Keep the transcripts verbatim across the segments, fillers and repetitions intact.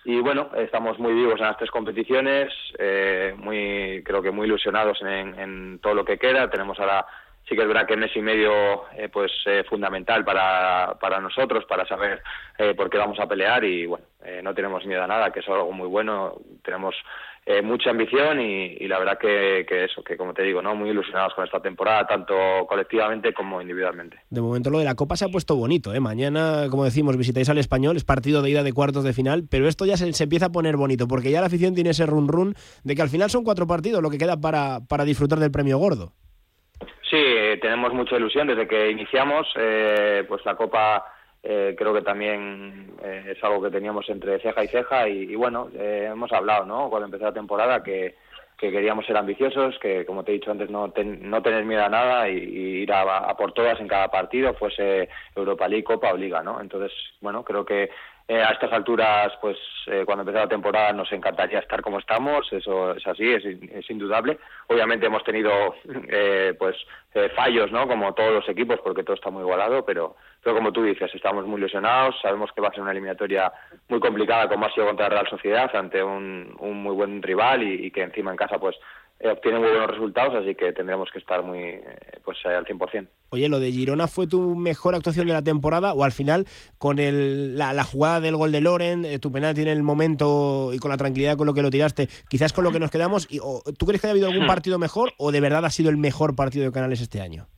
y bueno, estamos muy vivos en las tres competiciones, eh, muy creo que muy ilusionados en, en todo lo que queda. Tenemos ahora, sí que es verdad que mes y medio eh, pues eh, fundamental para, para nosotros, para saber eh, por qué vamos a pelear, y bueno, eh, no tenemos miedo a nada, que es algo muy bueno. Tenemos eh, mucha ambición y, y la verdad que, que eso, que como te digo, no muy ilusionados con esta temporada, tanto colectivamente como individualmente. De momento lo de la Copa se ha puesto bonito, ¿eh? Mañana, como decimos, visitáis al Español, es partido de ida de cuartos de final, pero esto ya se, se empieza a poner bonito, porque ya la afición tiene ese run run de que al final son cuatro partidos lo que queda para, para disfrutar del premio gordo. Sí, tenemos mucha ilusión desde que iniciamos, eh, pues la Copa eh, creo que también eh, es algo que teníamos entre ceja y ceja, y, y bueno, eh, hemos hablado, ¿no?, cuando empezó la temporada, que, que queríamos ser ambiciosos, que como te he dicho antes, no, ten, no tener miedo a nada y, y ir a, a por todas en cada partido, fuese Europa League, Copa o Liga, ¿no? Entonces, bueno, creo que Eh, a estas alturas, pues eh, cuando empezó la temporada nos encantaría estar como estamos, eso es así, es, es indudable. Obviamente hemos tenido eh, pues eh, fallos, ¿no?, como todos los equipos, porque todo está muy igualado, pero, pero como tú dices, estamos muy ilusionados, sabemos que va a ser una eliminatoria muy complicada, como ha sido contra la Real Sociedad, ante un, un muy buen rival, y, y que encima en casa pues eh, obtiene muy buenos resultados, así que tendremos que estar muy eh, pues eh, al cien por ciento. Oye, ¿lo de Girona fue tu mejor actuación de la temporada, o al final con el, la, la jugada del gol de Loren, eh, tu penalti en el momento y con la tranquilidad con lo que lo tiraste, quizás con lo que nos quedamos? Y, o, ¿tú crees que ha habido algún partido mejor, o de verdad ha sido el mejor partido de Canales este año?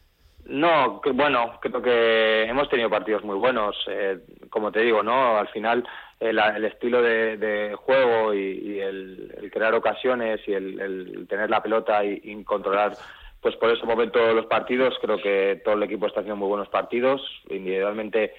No, que, bueno, creo que hemos tenido partidos muy buenos, eh, como te digo, ¿no? Al final el, el estilo de, de juego y, y el, el crear ocasiones y el, el tener la pelota y, y controlar, pues por ese momento los partidos, creo que todo el equipo está haciendo muy buenos partidos. Individualmente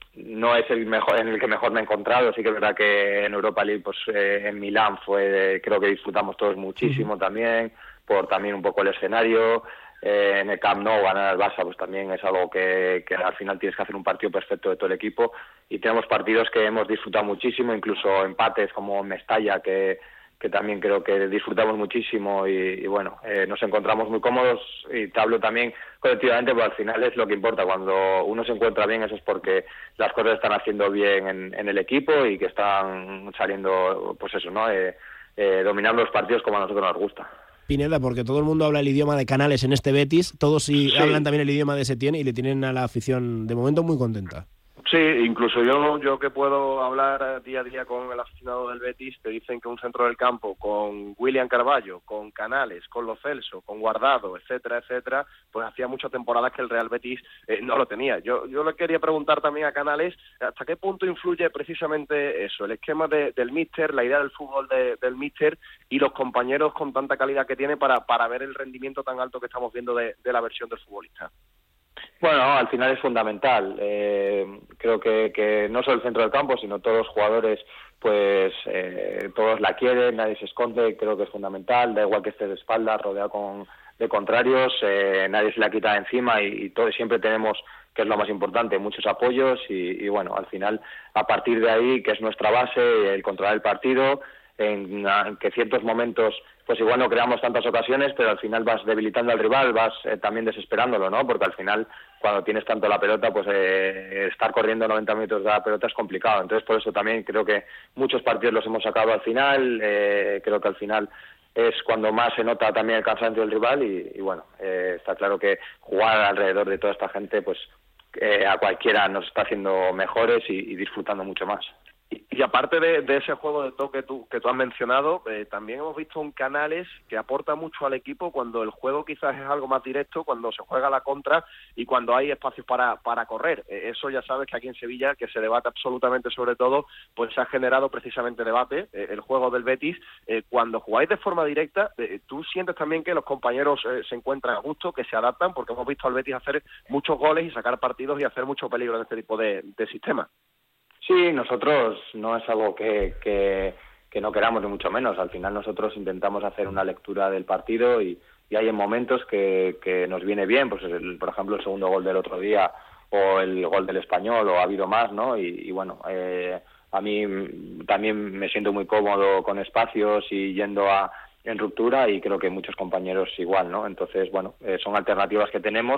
no es el mejor en el que mejor me he encontrado, sí que es verdad que en Europa League, pues eh, en Milán fue, creo que disfrutamos todos muchísimo uh-huh. también, por también un poco el escenario. Eh, en el Camp Nou ganar al Barça pues también es algo que, que al final tienes que hacer un partido perfecto de todo el equipo, y tenemos partidos que hemos disfrutado muchísimo, incluso empates como Mestalla, que, que también creo que disfrutamos muchísimo, y, y bueno, eh, nos encontramos muy cómodos, y te hablo también colectivamente, pero al final es lo que importa. Cuando uno se encuentra bien, eso es porque las cosas están haciendo bien en, en el equipo, y que están saliendo, pues eso, ¿no?, eh, eh, dominando los partidos como a nosotros nos gusta. Pineda, porque todo el mundo habla el idioma de Canales en este Betis, todos sí, sí. hablan también el idioma de Setién, y le tienen a la afición de momento muy contenta. Sí, incluso yo yo que puedo hablar día a día con el aficionado del Betis, te dicen que un centro del campo con William Carballo, con Canales, con Lo Celso, con Guardado, etcétera, etcétera, pues hacía muchas temporadas que el Real Betis eh, no lo tenía. Yo yo le quería preguntar también a Canales hasta qué punto influye precisamente eso, el esquema de, del míster, la idea del fútbol de, del míster y los compañeros con tanta calidad que tiene para, para ver el rendimiento tan alto que estamos viendo de, de la versión del futbolista. Bueno, al final es fundamental. Eh, creo que, que no solo el centro del campo, sino todos los jugadores, pues eh, todos la quieren, nadie se esconde. Creo que es fundamental. Da igual que estés de espaldas, rodeado con, de contrarios, eh, nadie se la quita de encima, y, y todo, siempre tenemos, que es lo más importante, muchos apoyos, y, y bueno, al final, a partir de ahí, que es nuestra base, el controlar el partido, en, en que ciertos momentos pues igual no creamos tantas ocasiones, pero al final vas debilitando al rival, vas eh, también desesperándolo, ¿no? Porque al final, cuando tienes tanto la pelota, pues eh, estar corriendo noventa minutos de la pelota es complicado. Entonces, por eso también creo que muchos partidos los hemos sacado al final. Eh, creo que al final es cuando más se nota también el cansancio del rival, y, y bueno, eh, está claro que jugar alrededor de toda esta gente, pues eh, a cualquiera nos está haciendo mejores y, y disfrutando mucho más. Y aparte de, de ese juego de toque tú, que tú has mencionado, eh, también hemos visto un Canales que aporta mucho al equipo cuando el juego quizás es algo más directo, cuando se juega a la contra y cuando hay espacios para, para correr. Eh, eso ya sabes que aquí en Sevilla, que se debate absolutamente sobre todo, pues se ha generado precisamente debate, eh, el juego del Betis. Eh, cuando jugáis de forma directa, eh, ¿tú sientes también que los compañeros eh, se encuentran a gusto, que se adaptan? Porque hemos visto al Betis hacer muchos goles y sacar partidos y hacer mucho peligro en este tipo de, de sistemas. Sí, nosotros no es algo que, que, que no queramos, ni mucho menos. Al final nosotros intentamos hacer una lectura del partido, y, y hay en momentos que, que nos viene bien, pues el, por ejemplo el segundo gol del otro día, o el gol del Español, o ha habido más, ¿no? Y, y bueno, eh, a mí también me siento muy cómodo con espacios y yendo a en ruptura, y creo que muchos compañeros igual, ¿no? Entonces, bueno, eh, son alternativas que tenemos,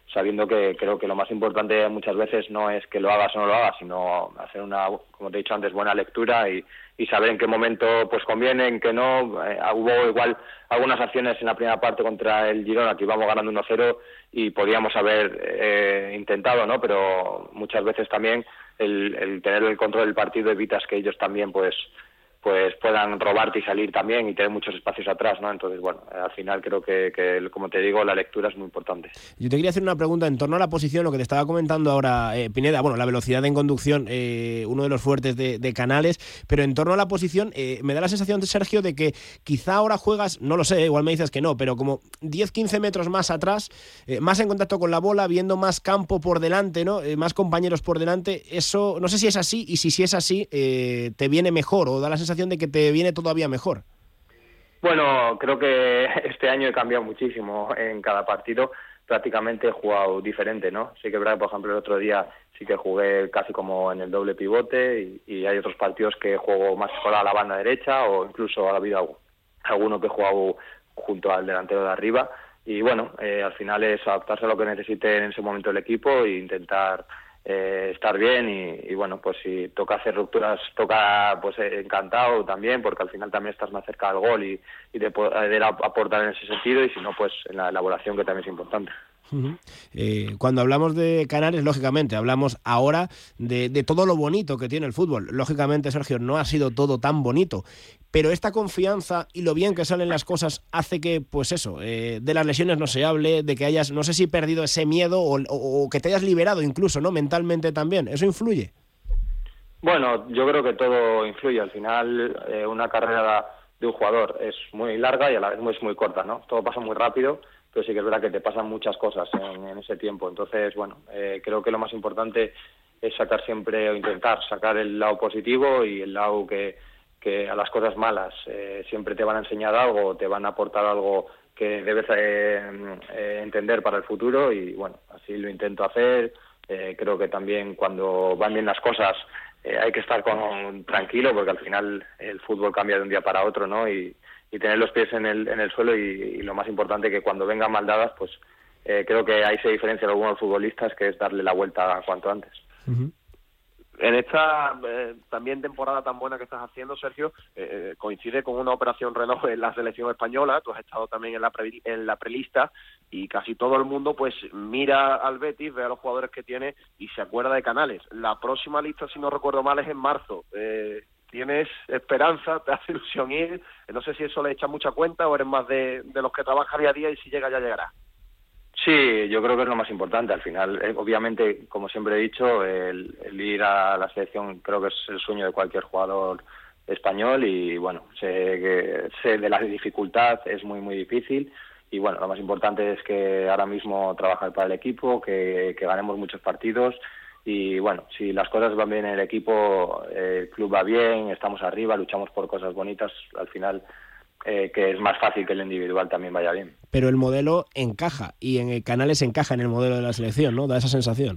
sabiendo que creo que lo más importante muchas veces no es que lo hagas o no lo hagas, sino hacer una, como te he dicho antes, buena lectura y, y saber en qué momento pues conviene, en qué no. Eh, hubo igual algunas acciones en la primera parte contra el Girona que íbamos ganando uno cero y podíamos haber eh, intentado, ¿no? Pero muchas veces también el, el tener el control del partido evitas que ellos también pues pues puedan robarte y salir también y tener muchos espacios atrás, ¿no? Entonces, bueno, al final creo que, que, como te digo, la lectura es muy importante. Yo te quería hacer una pregunta en torno a la posición, lo que te estaba comentando ahora, eh, Pineda, bueno, la velocidad en conducción, eh, uno de los fuertes de, de Canales, pero en torno a la posición, eh, me da la sensación, Sergio, de que quizá ahora juegas, no lo sé, igual me dices que no, pero como diez a quince metros más atrás, eh, más en contacto con la bola, viendo más campo por delante, ¿no? Eh, más compañeros por delante, eso, no sé si es así, y si, si es así, eh, te viene mejor, o da la sensación de que te viene todavía mejor. Bueno, creo que este año he cambiado muchísimo en cada partido, prácticamente he jugado diferente, ¿no? Sí que es verdad, por ejemplo, el otro día sí que jugué casi como en el doble pivote y, y hay otros partidos que juego más por a la banda derecha o incluso ha habido alguno que he jugado junto al delantero de arriba y bueno, eh, al final es adaptarse a lo que necesite en ese momento el equipo e intentar Eh, estar bien y, y bueno, pues si toca hacer rupturas, toca pues eh, encantado también, porque al final también estás más cerca del gol y, y de poder aportar en ese sentido y si no, pues en la elaboración, que también es importante. Uh-huh. Eh, cuando hablamos de Canales, lógicamente, hablamos ahora de, de todo lo bonito que tiene el fútbol. Lógicamente, Sergio, no ha sido todo tan bonito, pero esta confianza y lo bien que salen las cosas hace que, pues eso, eh, de las lesiones no se hable, de que hayas, no sé si perdido ese miedo o, o, o que te hayas liberado incluso, ¿no? Mentalmente también. ¿Eso influye? Bueno, yo creo que todo influye. Al final, eh, una carrera de un jugador es muy larga y a la vez es muy corta, ¿no? Todo pasa muy rápido, pero sí que es verdad que te pasan muchas cosas en, en ese tiempo. Entonces, bueno, eh, creo que lo más importante es sacar siempre o intentar sacar el lado positivo y el lado que, que a las cosas malas eh, siempre te van a enseñar algo, te van a aportar algo que debes eh, eh, entender para el futuro y, bueno, así lo intento hacer. Eh, creo que también cuando van bien las cosas eh, hay que estar con, tranquilo porque al final el fútbol cambia de un día para otro, ¿no? Y y tener los pies en el en el suelo y, y lo más importante que cuando vengan mal dadas, pues eh, creo que ahí se diferencia de algunos futbolistas, que es darle la vuelta cuanto antes. Uh-huh. En esta eh, también temporada tan buena que estás haciendo, Sergio, eh, coincide con una operación reloj en la selección española. Tú has estado también en la pre, en la prelista y casi todo el mundo pues mira al Betis, ve a los jugadores que tiene y se acuerda de Canales. La próxima lista, si no recuerdo mal, es en marzo. Eh, ¿Tienes esperanza? ¿Te hace ilusión ir? No sé si eso le echa mucha cuenta o eres más de, de los que trabajan día a día y si llega ya llegará. Sí, yo creo que es lo más importante. Al final, eh, obviamente, como siempre he dicho, el, el ir a la selección creo que es el sueño de cualquier jugador español y bueno, sé, que, sé de la dificultad, es muy muy difícil y bueno, lo más importante es que ahora mismo trabajar para el equipo, que, que ganemos muchos partidos. Y bueno, si las cosas van bien en el equipo, el club va bien, estamos arriba, luchamos por cosas bonitas, al final eh, que es más fácil que el individual también vaya bien. Pero el modelo encaja y en Canales encaja en el modelo de la selección, ¿no? Da esa sensación.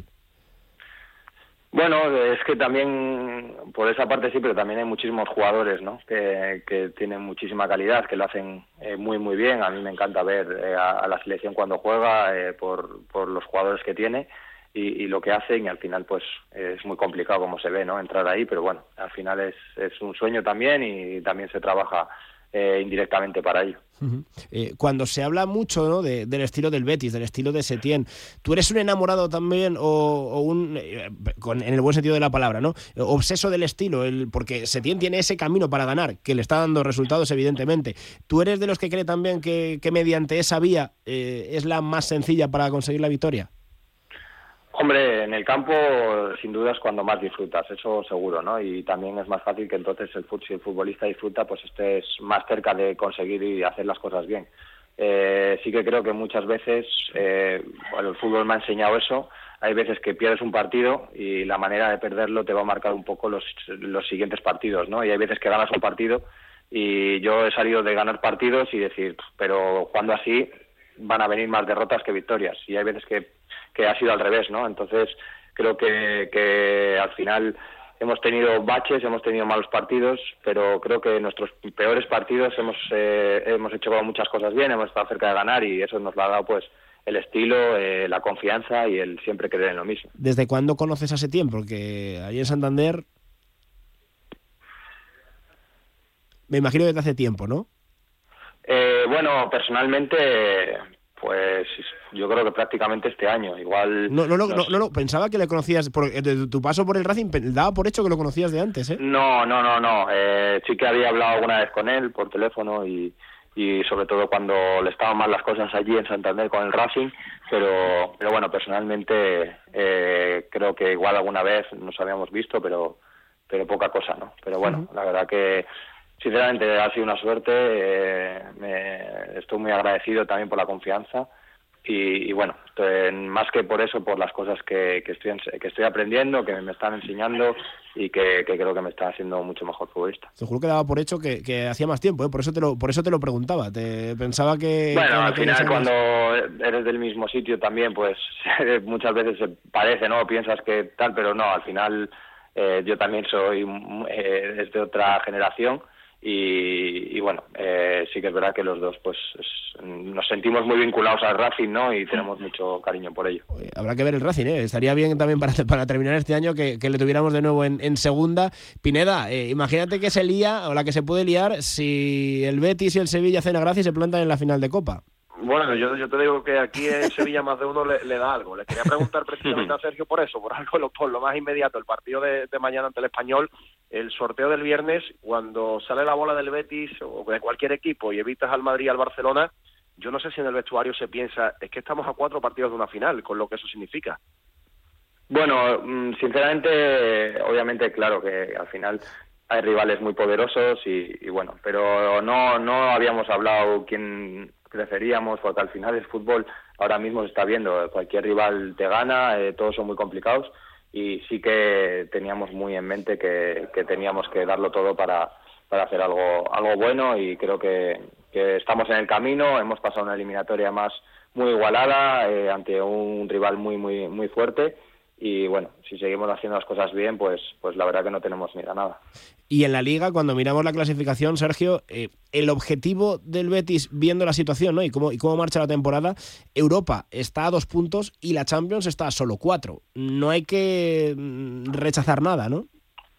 Bueno, es que también por esa parte sí, pero también hay muchísimos jugadores, ¿no? Que, que tienen muchísima calidad, que lo hacen eh, muy muy bien. A mí me encanta ver eh, a, a la selección cuando juega eh, por, por los jugadores que tiene. Y, y lo que hacen y al final pues es muy complicado como se ve, ¿no? Entrar ahí, pero bueno, al final es, es un sueño también y también se trabaja eh, indirectamente para ello. Uh-huh. Eh, cuando se habla mucho, ¿no? de, del estilo del Betis, del estilo de Setién, ¿tú eres un enamorado también o, o un, eh, con, en el buen sentido de la palabra, ¿no? Obseso del estilo, el, porque Setién tiene ese camino para ganar, que le está dando resultados evidentemente. ¿Tú eres de los que cree también que, que mediante esa vía eh, es la más sencilla para conseguir la victoria? Hombre, en el campo sin duda es cuando más disfrutas, eso seguro, ¿no? Y también es más fácil que entonces el fut, si el futbolista disfruta, pues estés más cerca de conseguir y hacer las cosas bien. Eh, sí que creo que muchas veces, eh, bueno, el fútbol me ha enseñado eso, hay veces que pierdes un partido y la manera de perderlo te va a marcar un poco los, los siguientes partidos, ¿no? Y hay veces que ganas un partido y yo he salido de ganar partidos y decir, pero jugando así van a venir más derrotas que victorias, y hay veces que que ha sido al revés, ¿no? Entonces creo que, que al final hemos tenido baches, hemos tenido malos partidos, pero creo que en nuestros peores partidos hemos eh, hemos hecho muchas cosas bien, hemos estado cerca de ganar y eso nos lo ha dado pues el estilo, eh, la confianza y el siempre creer en lo mismo. ¿Desde cuándo conoces a Setién? Porque allí en Santander me imagino que desde hace tiempo, ¿no? Eh, bueno, personalmente, pues yo creo que prácticamente este año. Igual. No, no, no, nos... no, no, pensaba que le conocías. Por, de tu paso por el Racing, daba por hecho que lo conocías de antes, ¿eh? No, no, no, no. Eh, sí que había hablado alguna vez con él por teléfono y, y sobre todo cuando le estaban mal las cosas allí en Santander con el Racing. Pero, pero bueno, personalmente eh, creo que igual alguna vez nos habíamos visto, pero, pero poca cosa, ¿no? Pero bueno, uh-huh. La verdad que. Sinceramente ha sido una suerte, eh, me, estoy muy agradecido también por la confianza y, y bueno, estoy, más que por eso, por las cosas que, que, estoy, que estoy aprendiendo, que me están enseñando y que, que creo que me está haciendo mucho mejor futbolista. Te juro que daba por hecho que, que hacía más tiempo, ¿eh? por eso te lo por eso te lo preguntaba, te pensaba que... Bueno, que al final cuando eres del mismo sitio también, pues muchas veces se parece, ¿no? Piensas que tal, pero no, al final eh, yo también soy eh, desde otra generación. Y, y bueno, eh, sí que es verdad que los dos pues es, nos sentimos muy vinculados al Racing, ¿no? Y tenemos mucho cariño por ello. Oye, habrá que ver el Racing, ¿eh? Estaría bien también para, para terminar este año que, que le tuviéramos de nuevo en, en segunda. Pineda, eh, imagínate que se lía, o la que se puede liar, si el Betis y el Sevilla hacen la gracia y se plantan en la final de Copa. Bueno, yo, yo te digo que aquí en Sevilla más de uno le, le da algo. Le quería preguntar precisamente a Sergio por eso, por algo lo, por lo más inmediato, el partido de, de mañana ante el Español, el sorteo del viernes, cuando sale la bola del Betis o de cualquier equipo y evitas al Madrid y al Barcelona, yo no sé si en el vestuario se piensa, es que estamos a cuatro partidos de una final, con lo que eso significa. Bueno, sinceramente, obviamente, claro que al final hay rivales muy poderosos y, y bueno, pero no no habíamos hablado quién preferíamos, porque al final el fútbol ahora mismo se está viendo, cualquier rival te gana, eh, todos son muy complicados y sí que teníamos muy en mente que, que teníamos que darlo todo para, para hacer algo algo bueno y creo que, que estamos en el camino, hemos pasado una eliminatoria más muy igualada eh, ante un rival muy muy muy fuerte. Y bueno, si seguimos haciendo las cosas bien, pues pues la verdad que no tenemos miedo a nada. Y en la Liga, cuando miramos la clasificación, Sergio, eh, el objetivo del Betis, viendo la situación, ¿no? y cómo y cómo marcha la temporada, Europa está a dos puntos y la Champions está a solo cuatro. No hay que rechazar nada, ¿no?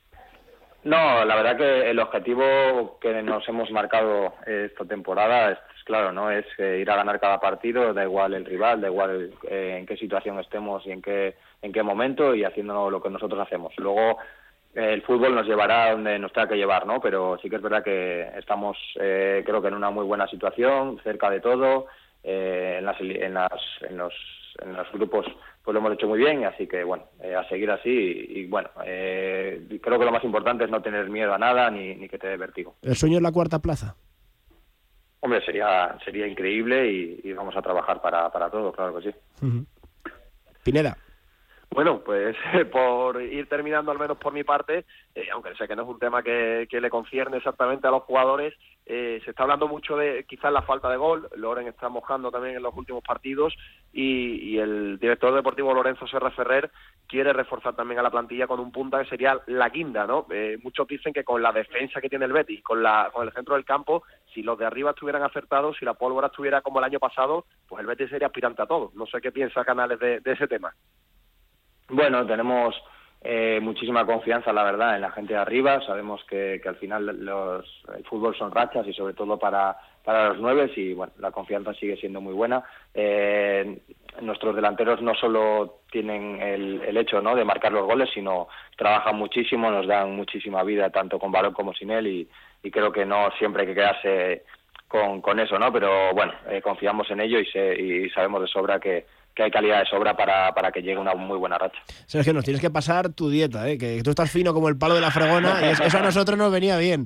No, la verdad que el objetivo que nos hemos marcado esta temporada es claro, ¿no? Es eh, ir a ganar cada partido, da igual el rival, da igual eh, en qué situación estemos y en qué en qué momento y haciendo lo que nosotros hacemos. Luego eh, el fútbol nos llevará a donde nos tenga que llevar, ¿no? Pero sí que es verdad que estamos, eh, creo que en una muy buena situación, cerca de todo, eh, en las en las en los en los grupos pues lo hemos hecho muy bien, así que bueno, eh, a seguir así y, y bueno, eh, creo que lo más importante es no tener miedo a nada ni, ni que te dé vértigo. ¿El sueño es la cuarta plaza? Hombre, sería sería increíble y, y vamos a trabajar para, para todo, claro que sí. Uh-huh. Pineda. Bueno, pues por ir terminando al menos por mi parte, eh, aunque sé que no es un tema que, que le concierne exactamente a los jugadores, eh, se está hablando mucho de quizás la falta de gol, Loren está mojando también en los últimos partidos y, y el director deportivo Lorenzo Serra Ferrer quiere reforzar también a la plantilla con un punta que sería la guinda, ¿no? Eh, muchos dicen que con la defensa que tiene el Betis, con, la, con el centro del campo, si los de arriba estuvieran acertados, si la pólvora estuviera como el año pasado, pues el Betis sería aspirante a todo. No sé qué piensa Canales de, de ese tema. Bueno, tenemos eh, muchísima confianza, la verdad, en la gente de arriba. Sabemos que, que al final los, el fútbol son rachas y sobre todo para, para los nueves y bueno, la confianza sigue siendo muy buena. Eh, nuestros delanteros no solo tienen el, el hecho, ¿no?, de marcar los goles, sino trabajan muchísimo, nos dan muchísima vida tanto con balón como sin él y, y creo que no siempre hay que quedarse con, con eso, ¿no? Pero bueno, eh, confiamos en ello y, se, y sabemos de sobra que que hay calidad de sobra para, para que llegue una muy buena racha. Sergio, nos tienes que pasar tu dieta, ¿eh? Que tú estás fino como el palo de la fregona y eso a nosotros nos venía bien.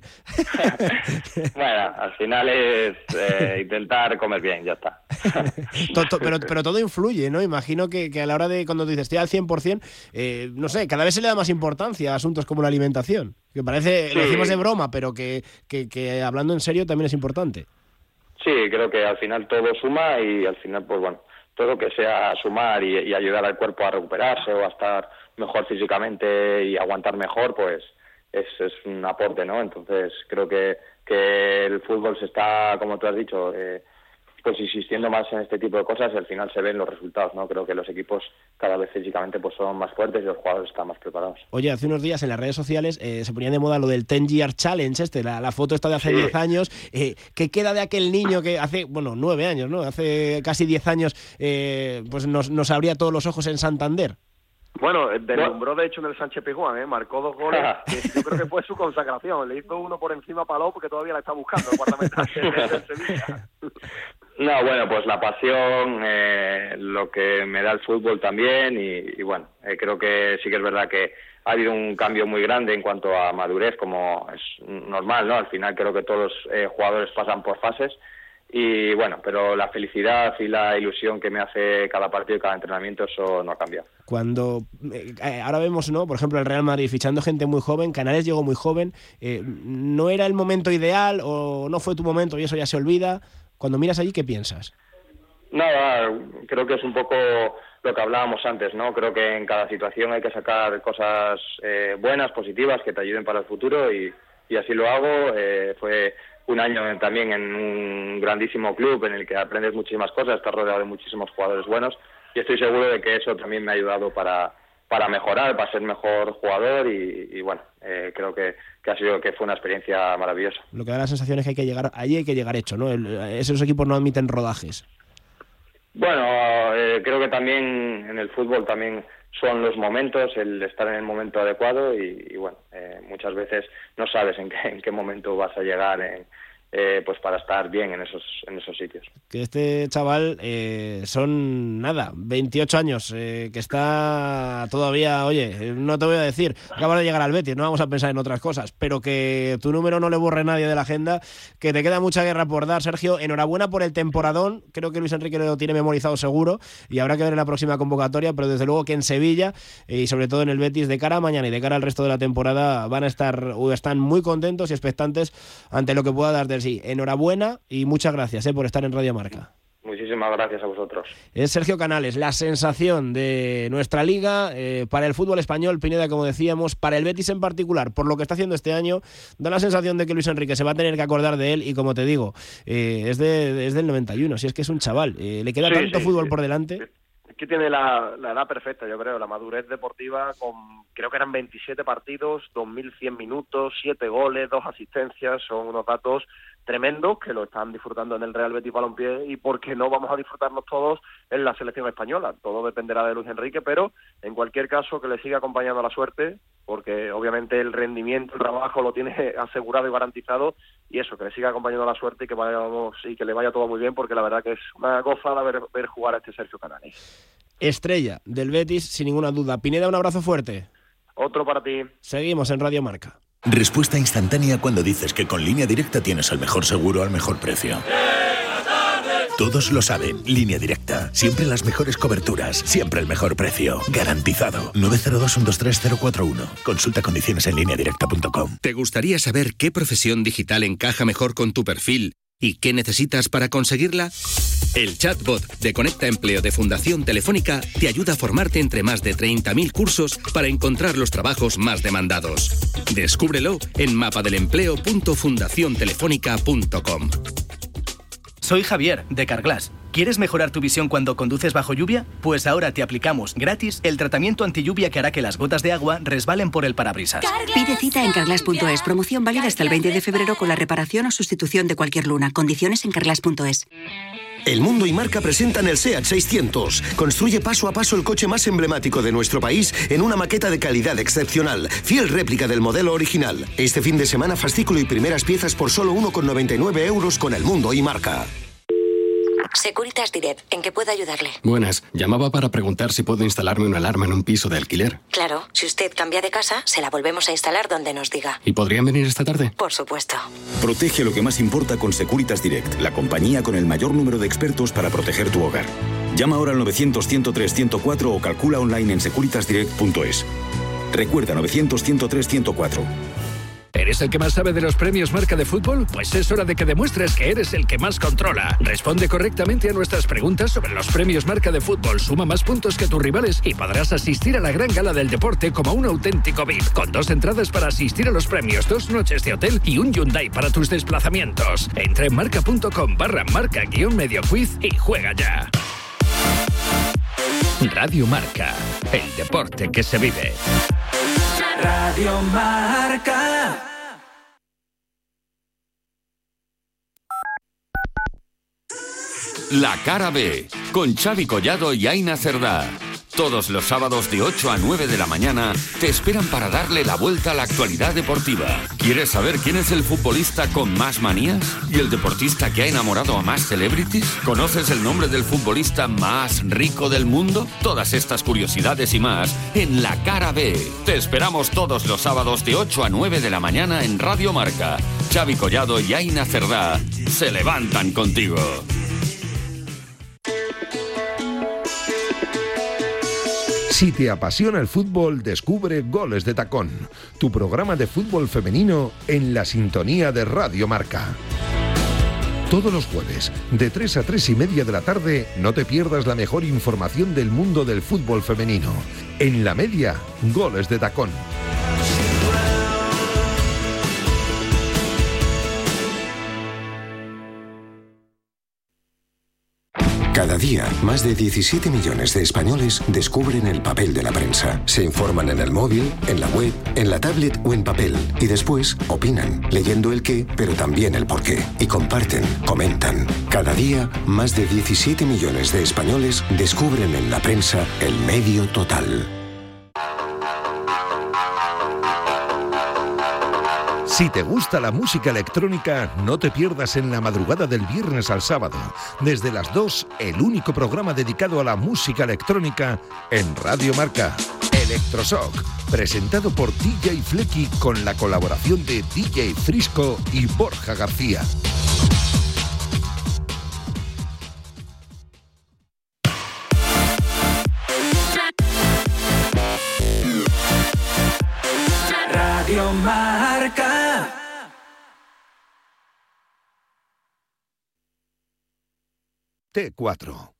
Bueno, al final es eh, intentar comer bien, ya está. pero, pero todo influye, ¿no? Imagino que, que a la hora de cuando tú dices estoy al cien por ciento, eh, no sé, cada vez se le da más importancia a asuntos como la alimentación, que parece, sí, lo decimos de broma, pero que, que, que hablando en serio también es importante. Sí, creo que al final todo suma y al final, pues bueno, todo que sea sumar y, y ayudar al cuerpo a recuperarse o a estar mejor físicamente y aguantar mejor, pues es, es un aporte, ¿no? Entonces creo que, que el fútbol se está, como tú has dicho, eh, pues insistiendo más en este tipo de cosas, y al final se ven los resultados, ¿no? Creo que los equipos cada vez físicamente pues son más fuertes y los jugadores están más preparados. Oye, hace unos días en las redes sociales eh, se ponía de moda lo del ten year challenge, este, la, la foto esta de hace sí. diez años. Eh, ¿Qué queda de aquel niño que hace, bueno, nueve años, ¿no? Hace casi diez años, eh, pues nos, nos abría todos los ojos en Santander? Bueno, deslumbró de hecho en el Sánchez Pizjuán, ¿eh? Marcó dos goles, que yo creo que fue su consagración. Le hizo uno por encima a Palou porque todavía la está buscando, el guardameta del Sevilla. No, bueno, pues la pasión, eh, lo que me da el fútbol también y, y bueno, eh, creo que sí que es verdad que ha habido un cambio muy grande en cuanto a madurez, como es normal, ¿no? Al final creo que todos los eh, jugadores pasan por fases. Y bueno, pero la felicidad y la ilusión que me hace cada partido y cada entrenamiento, eso no ha cambiado. Cuando eh, ahora vemos, ¿no? Por ejemplo, el Real Madrid fichando gente muy joven, Canales llegó muy joven, eh, ¿no era el momento ideal o no fue tu momento y eso ya se olvida? Cuando miras allí, ¿qué piensas? Nada, creo que es un poco lo que hablábamos antes, ¿no? Creo que en cada situación hay que sacar cosas eh, buenas, positivas, que te ayuden para el futuro y, y así lo hago. Eh, fue un año también en un grandísimo club en el que aprendes muchísimas cosas, estás rodeado de muchísimos jugadores buenos y estoy seguro de que eso también me ha ayudado para, para mejorar, para ser mejor jugador y, y bueno, eh, creo que, que ha sido que fue una experiencia maravillosa. Lo que da la sensación es que hay que llegar allí, hay que llegar hecho, ¿no? El, esos equipos no admiten rodajes. Bueno, eh, creo que también en el fútbol también son los momentos, el estar en el momento adecuado y, y bueno, eh, muchas veces no sabes en qué, en qué momento vas a llegar en, eh, pues para estar bien en esos en esos sitios. Que este chaval eh, son nada, veintiocho años, eh, que está todavía, oye, no te voy a decir, acaba de llegar al Betis, no vamos a pensar en otras cosas, pero que tu número no le borre nadie de la agenda, que te queda mucha guerra por dar, Sergio. Enhorabuena por el temporadón, creo que Luis Enrique lo tiene memorizado seguro y habrá que ver en la próxima convocatoria, pero desde luego que en Sevilla eh, y sobre todo en el Betis de cara a mañana y de cara al resto de la temporada van a estar o están muy contentos y expectantes ante lo que pueda dar de sí. Enhorabuena y muchas gracias eh, por estar en Radio Marca. Muchísimas gracias a vosotros. Es Sergio Canales, la sensación de nuestra liga eh, para el fútbol español, Pineda, como decíamos, para el Betis en particular, por lo que está haciendo este año, da la sensación de que Luis Enrique se va a tener que acordar de él y como te digo, eh, es, de, es del noventa y uno, si es que es un chaval, eh, le queda sí, tanto sí, fútbol sí. por delante. Es que tiene la, la edad perfecta, yo creo, la madurez deportiva, con creo que eran veintisiete partidos, dos mil cien minutos, siete goles, dos asistencias, son unos datos tremendos que lo están disfrutando en el Real Betis Balompié y por qué no vamos a disfrutarlos todos en la selección española. Todo dependerá de Luis Enrique, pero en cualquier caso que le siga acompañando la suerte, porque obviamente el rendimiento, el trabajo lo tiene asegurado y garantizado, y eso, que le siga acompañando la suerte y que vayamos y que le vaya todo muy bien, porque la verdad que es una gozada ver, ver jugar a este Sergio Canales. Estrella del Betis, sin ninguna duda. Pineda, un abrazo fuerte. Otro para ti. Seguimos en Radio Marca. Respuesta instantánea cuando dices que con Línea Directa tienes el mejor seguro al mejor precio. Todos lo saben, Línea Directa. Siempre las mejores coberturas, siempre el mejor precio. Garantizado. nueve cero dos, uno dos tres, cero cuatro uno. Consulta condiciones en línea directa punto com. ¿Te gustaría saber qué profesión digital encaja mejor con tu perfil y qué necesitas para conseguirla? El chatbot de Conecta Empleo de Fundación Telefónica te ayuda a formarte entre más de treinta mil cursos para encontrar los trabajos más demandados. Descúbrelo en mapadelempleo punto fundación telefónica punto com. Soy Javier, de Carglass. ¿Quieres mejorar tu visión cuando conduces bajo lluvia? Pues ahora te aplicamos gratis el tratamiento antilluvia que hará que las gotas de agua resbalen por el parabrisas. Pide cita en carglass punto es. Promoción válida hasta el veinte de febrero con la reparación o sustitución de cualquier luna. Condiciones en carglass punto es. El Mundo y Marca presentan el SEAT seiscientos. Construye paso a paso el coche más emblemático de nuestro país en una maqueta de calidad excepcional, fiel réplica del modelo original. Este fin de semana, fascículo y primeras piezas por solo uno con noventa y nueve euros con el Mundo y Marca. Securitas Direct, ¿en qué puedo ayudarle? Buenas, llamaba para preguntar si puedo instalarme una alarma en un piso de alquiler. Claro, si usted cambia de casa, se la volvemos a instalar donde nos diga. ¿Y podrían venir esta tarde? Por supuesto. Protege lo que más importa con Securitas Direct, la compañía con el mayor número de expertos para proteger tu hogar. Llama ahora al novecientos, ciento tres, ciento cuatro o calcula online en securitas direct punto es. Recuerda novecientos, ciento tres, ciento cuatro. ¿Eres el que más sabe de los premios Marca de Fútbol? Pues es hora de que demuestres que eres el que más controla. Responde correctamente a nuestras preguntas sobre los premios Marca de Fútbol. Suma más puntos que tus rivales y podrás asistir a la gran gala del deporte como un auténtico V I P. Con dos entradas para asistir a los premios, dos noches de hotel y un Hyundai para tus desplazamientos. Entra en marca.com barra marca guión medio quiz y juega ya. Radio Marca, el deporte que se vive. Radio Marca. La Cara B, con Xavi Collado y Aina Cerdá. Todos los sábados de ocho a nueve de la mañana te esperan para darle la vuelta a la actualidad deportiva. ¿Quieres saber quién es el futbolista con más manías? ¿Y el deportista que ha enamorado a más celebrities? ¿Conoces el nombre del futbolista más rico del mundo? Todas estas curiosidades y más en La Cara B. Te esperamos todos los sábados de ocho a nueve de la mañana en Radio Marca. Xavi Collado y Aina Cerdá se levantan contigo. Si te apasiona el fútbol, descubre Goles de Tacón, tu programa de fútbol femenino en la sintonía de Radio Marca. Todos los jueves, de tres a tres y media de la tarde, no te pierdas la mejor información del mundo del fútbol femenino. En la media, Goles de Tacón. Cada día, más de diecisiete millones de españoles descubren el papel de la prensa. Se informan en el móvil, en la web, en la tablet o en papel. Y después opinan, leyendo el qué, pero también el por qué. Y comparten, comentan. Cada día, más de diecisiete millones de españoles descubren en la prensa el medio total. Si te gusta la música electrónica, no te pierdas en la madrugada del viernes al sábado, desde las dos, el único programa dedicado a la música electrónica en Radio Marca, Electroshock, presentado por D J Flecky con la colaboración de D J Frisco y Borja García. Radio Marca. T cuatro.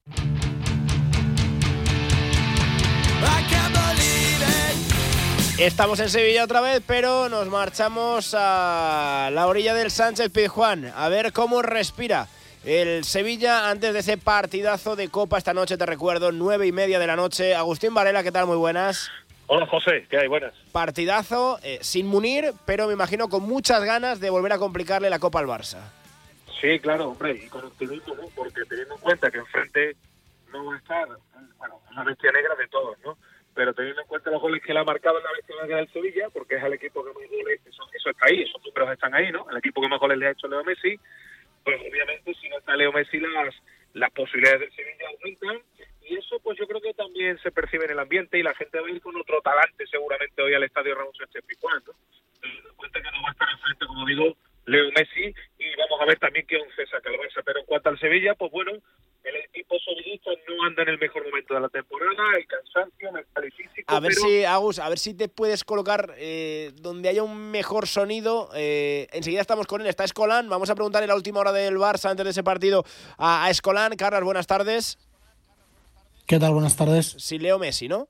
Estamos en Sevilla otra vez, pero nos marchamos a la orilla del Sánchez Pizjuán a ver cómo respira el Sevilla antes de ese partidazo de Copa esta noche. Te recuerdo, nueve y media de la noche. Agustín Varela, ¿qué tal? Muy buenas. Hola José, ¿qué hay? Buenas. Partidazo, eh, sin Munir, pero me imagino con muchas ganas de volver a complicarle la Copa al Barça. Sí, claro, hombre, y con optimismo, ¿no? Porque teniendo en cuenta que enfrente no va a estar, bueno, una bestia negra de todos, ¿no? Pero teniendo en cuenta los goles que le ha marcado en la bestia negra del Sevilla, porque es el equipo que más goles, eso, eso está ahí, esos números están ahí, ¿no? El equipo que más goles le ha hecho Leo Messi, pues obviamente si no está Leo Messi las, las posibilidades del Sevilla aumentan. Y eso pues yo creo que también se percibe en el ambiente y la gente va a ir con otro talante seguramente hoy al estadio Ramón Sánchez Pizjuán, ¿no? Teniendo en cuenta que no va a estar enfrente, como digo, Leo Messi, y vamos a ver también qué once saca el Barça. Pero en cuanto al Sevilla, pues bueno, el equipo sevillista no anda en el mejor momento de la temporada, el cansancio mental y físico. A ver pero... si, Agus, a ver si te puedes colocar eh, donde haya un mejor sonido. Eh, enseguida estamos con él, está Escolán. Vamos a preguntarle la última hora del Barça antes de ese partido a, a Escolán. Carlas, buenas tardes. ¿Qué tal? Buenas tardes. Sin Leo Messi, ¿no?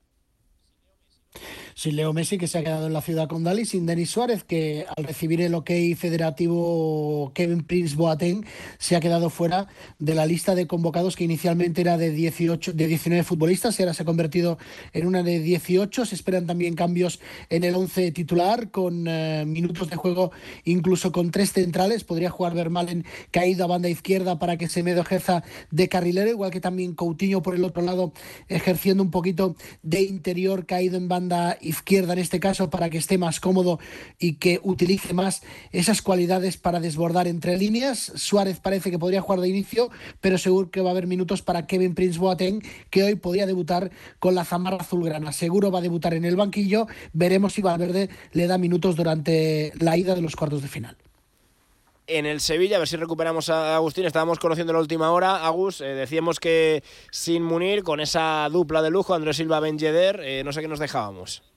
Sin Leo Messi, que se ha quedado en la ciudad condal, y sin Denis Suárez, que al recibir el ok federativo Kevin Prince Boateng se ha quedado fuera de la lista de convocados, que inicialmente era de dieciocho, de diecinueve futbolistas y ahora se ha convertido en una de dieciocho. Se esperan también cambios en el once titular, con eh, minutos de juego incluso con tres centrales. Podría jugar Vermaelen, que ha ido a banda izquierda, para que Semedo ejerza de carrilero, igual que también Coutinho por el otro lado, ejerciendo un poquito de interior, caído en banda izquierda en este caso, para que esté más cómodo y que utilice más esas cualidades para desbordar entre líneas. Suárez parece que podría jugar de inicio, pero seguro que va a haber minutos para Kevin Prince Boateng, que hoy podría debutar con la zamarra azulgrana. Seguro va a debutar en el banquillo. Veremos si Valverde le da minutos durante la ida de los cuartos de final. En el Sevilla, a ver si recuperamos a Agustín. Estábamos conociendo la última hora, Agus, eh, decíamos que sin Munir, con esa dupla de lujo, Andrés Silva, Ben Yedder, eh, no sé qué nos dejábamos.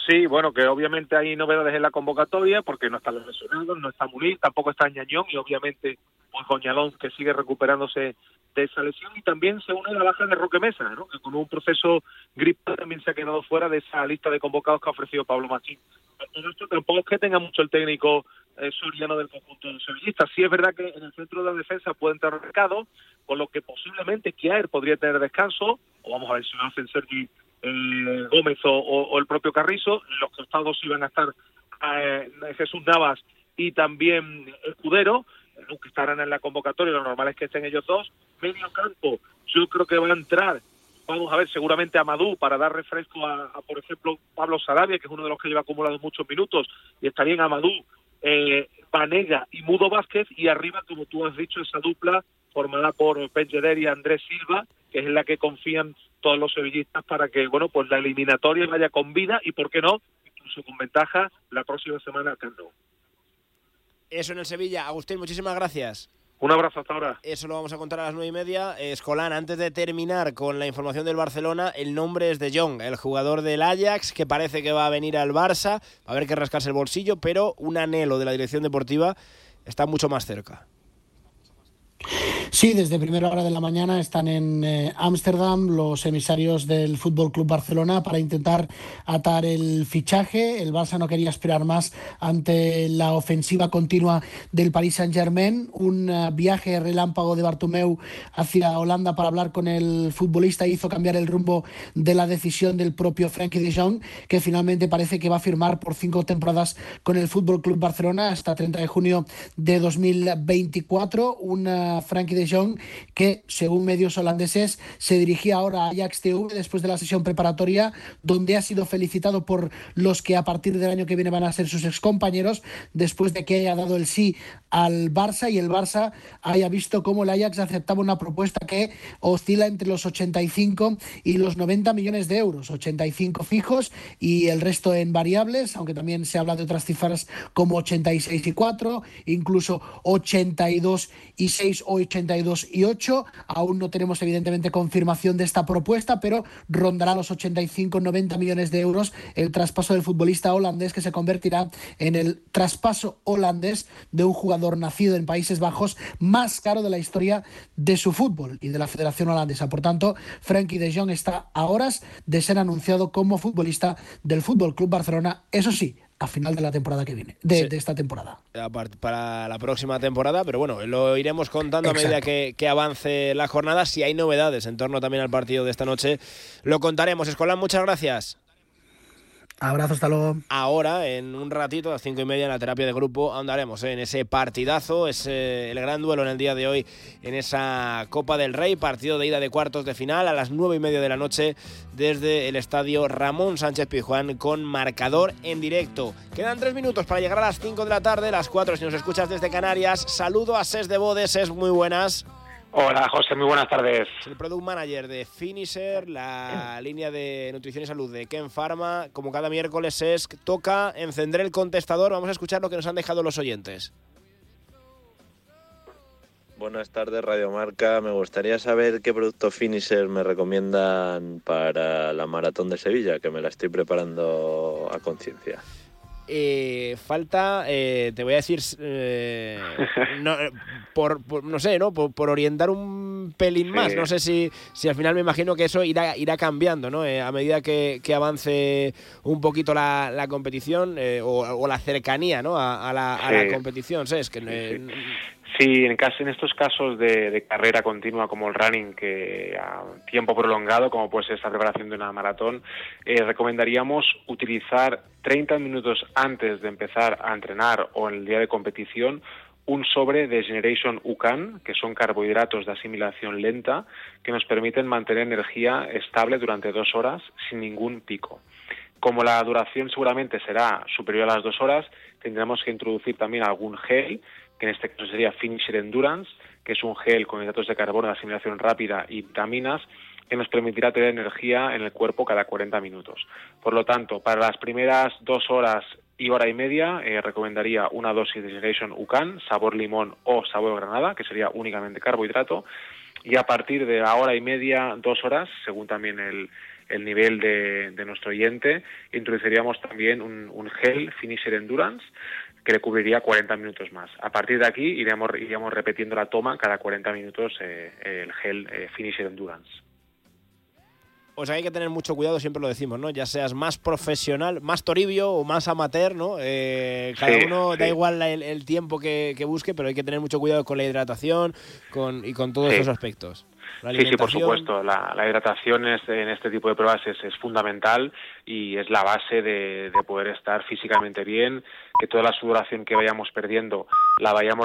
Sí, bueno, que obviamente hay novedades en la convocatoria porque no están los lesionados, no está Muniz, tampoco está Ñañón y obviamente pues Goñalón, que sigue recuperándose de esa lesión, y también se une la baja de Roque Mesa, ¿no? Que con un proceso gripal también se ha quedado fuera de esa lista de convocados que ha ofrecido Pablo Machín. Todo esto tampoco es que tenga mucho el técnico eh, soriano del conjunto de sevillistas. Sí es verdad que en el centro de la defensa puede entrar Mercado, con lo que posiblemente Kjaer podría tener descanso, o vamos a ver si lo hacen Sergi eh, Gómez o, o, o el propio Carrizo. Los costados iban a estar eh, Jesús Navas y también Escudero, aunque estarán en la convocatoria, lo normal es que estén ellos dos. Medio campo, yo creo que va a entrar, vamos a ver, seguramente Amadou para dar refresco a, a por ejemplo, Pablo Sarabia, que es uno de los que lleva acumulado muchos minutos, y está bien Amadou, eh, Vanega y Mudo Vázquez, y arriba, como tú has dicho, esa dupla formada por Pellicer y Andrés Silva, que es en la que confían todos los sevillistas para que, bueno, pues la eliminatoria vaya con vida y, ¿por qué no?, incluso con ventaja la próxima semana al Camp Nou. Eso en el Sevilla. Agustín, muchísimas gracias. Un abrazo hasta ahora. Eso lo vamos a contar a las nueve y media. Escolán, antes de terminar con la información del Barcelona, el nombre es de Jong, el jugador del Ajax, que parece que va a venir al Barça. Va a haber que rascarse el bolsillo, pero un anhelo de la dirección deportiva está mucho más cerca. Sí, desde primera hora de la mañana están en Ámsterdam eh, los emisarios del F C Barcelona para intentar atar el fichaje. El Barça no quería esperar más ante la ofensiva continua del Paris Saint-Germain. Un uh, viaje relámpago de Bartomeu hacia Holanda para hablar con el futbolista hizo cambiar el rumbo de la decisión del propio Frenkie de Jong, que finalmente parece que va a firmar por cinco temporadas con el F C Barcelona hasta treinta de junio de dos mil veinticuatro. Un Frenkie de Jong que, según medios holandeses, se dirigía ahora a Ajax T V después de la sesión preparatoria, donde ha sido felicitado por los que a partir del año que viene van a ser sus excompañeros, después de que haya dado el sí al Barça y el Barça haya visto cómo el Ajax aceptaba una propuesta que oscila entre los ochenta y cinco y los noventa millones de euros, ochenta y cinco fijos y el resto en variables, aunque también se habla de otras cifras como ochenta y seis y cuatro, incluso ochenta y dos y seis o ochenta y dos y ocho. Aún no tenemos evidentemente confirmación de esta propuesta, pero rondará los ochenta y cinco noventa millones de euros el traspaso del futbolista holandés, que se convertirá en el traspaso holandés de un jugador nacido en Países Bajos más caro de la historia de su fútbol y de la Federación Holandesa. Por tanto, Frenkie de Jong está a horas de ser anunciado como futbolista del F C Barcelona, eso sí, a final de la temporada que viene, de, sí. de esta temporada. Para la próxima temporada, pero bueno, lo iremos contando Exacto. a medida que, que avance la jornada. Si hay novedades en torno también al partido de esta noche, lo contaremos. Escolán, muchas gracias. Abrazo, hasta luego. Ahora, en un ratito, a las cinco y media, en la terapia de grupo, andaremos ¿eh? en ese partidazo, es eh, el gran duelo en el día de hoy, en esa Copa del Rey, partido de ida de cuartos de final, a las nueve y media de la noche, desde el estadio Ramón Sánchez Pizjuán, con marcador en directo. Quedan tres minutos para llegar a las cinco de la tarde, las cuatro si nos escuchas desde Canarias. Saludo a Ses de Bodes. Ses, muy buenas. Hola, José, muy buenas tardes. Es el Product Manager de Finisher, la línea de nutrición y salud de Ken Pharma. Como cada miércoles es, toca encender el contestador. Vamos a escuchar lo que nos han dejado los oyentes. Buenas tardes, Radio Marca. Me gustaría saber qué producto Finisher me recomiendan para la Maratón de Sevilla, que me la estoy preparando a conciencia. Eh, falta, eh, te voy a decir, eh, no, por, por, no sé, ¿no? Por, por orientar un pelín sí. más. No sé si, si al final me imagino que eso irá, irá cambiando, ¿no? Eh, a medida que, que avance un poquito la, la competición eh, o, o la cercanía, ¿no? A, a, la, a sí. la competición, ¿sabes? Que, eh, sí, sí. Sí, en, caso, en estos casos de, de carrera continua como el running, que a tiempo prolongado, como puede ser esta preparación de una maratón, eh, recomendaríamos utilizar treinta minutos antes de empezar a entrenar o en el día de competición un sobre de Generation U C A N, que son carbohidratos de asimilación lenta, que nos permiten mantener energía estable durante dos horas sin ningún pico. Como la duración seguramente será superior a las dos horas, tendremos que introducir también algún gel, que en este caso sería Finisher Endurance, que es un gel con hidratos de carbono de asimilación rápida y vitaminas, que nos permitirá tener energía en el cuerpo cada cuarenta minutos. Por lo tanto, para las primeras dos horas y hora y media, eh, recomendaría una dosis de Generation U C A N, sabor limón o sabor granada, que sería únicamente carbohidrato, y a partir de la hora y media, dos horas, según también el, el nivel de, de nuestro oyente. Introduciríamos también un, un gel Finisher Endurance que le cubriría cuarenta minutos más. A partir de aquí iríamos, iríamos repitiendo la toma cada cuarenta minutos eh, el gel eh, Finisher Endurance. O sea, hay que tener mucho cuidado, siempre lo decimos, ¿no? Ya seas más profesional, más Toribio o más amateur, ¿no? Eh, cada sí, uno, sí. da igual el, el tiempo que, que busque, pero hay que tener mucho cuidado con la hidratación con, y con todos Sí. esos aspectos. La Sí, sí, por alimentación. supuesto. La, la hidratación es, en este tipo de pruebas es, es fundamental y es la base de, de poder estar físicamente bien, que toda la sudoración que vayamos perdiendo la vayamos